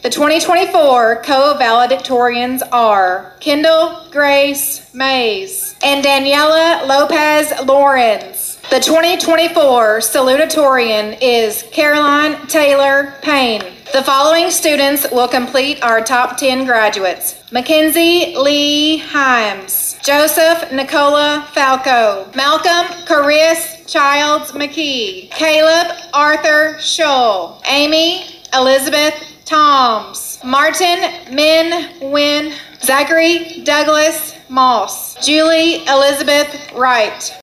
The 2024 co-valedictorians are Kendall Grace Mays and Daniela Lopez Lawrence. The 2024 salutatorian is Caroline Taylor Payne. The following students will complete our top 10 graduates: Mackenzie Lee Himes, Joseph Nicola Falco, Malcolm Caris Childs McKee, Caleb Arthur Scholl, Amy Elizabeth Toms, Martin Min Win, Zachary Douglas Moss, Julie Elizabeth Wright.